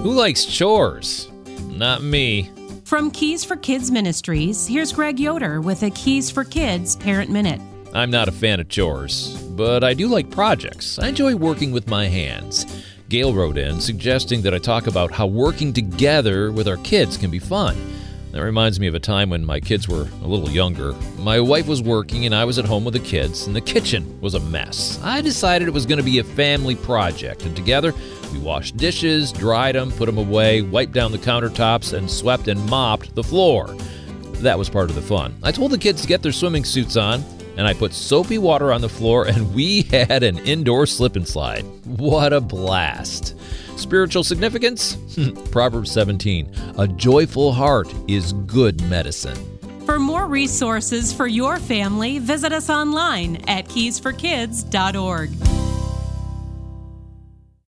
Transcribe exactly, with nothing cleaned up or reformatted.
Who likes chores? Not me. From Keys for Kids Ministries, here's Greg Yoder with a Keys for Kids Parent Minute. I'm not a fan of chores, but I do like projects. I enjoy working with my hands. Gail wrote in suggesting that I talk about how working together with our kids can be fun. That reminds me of a time when my kids were a little younger. My wife was working and I was at home with the kids, and the kitchen was a mess. I decided it was going to be a family project, and together we washed dishes, dried them, put them away, wiped down the countertops, and swept and mopped the floor. That was part of the fun. I told the kids to get their swimming suits on, and I put soapy water on the floor, and we had an indoor slip and slide. What a blast. Spiritual significance? Proverbs seventeen, a joyful heart is good medicine. For more resources for your family, visit us online at keys for kids dot org.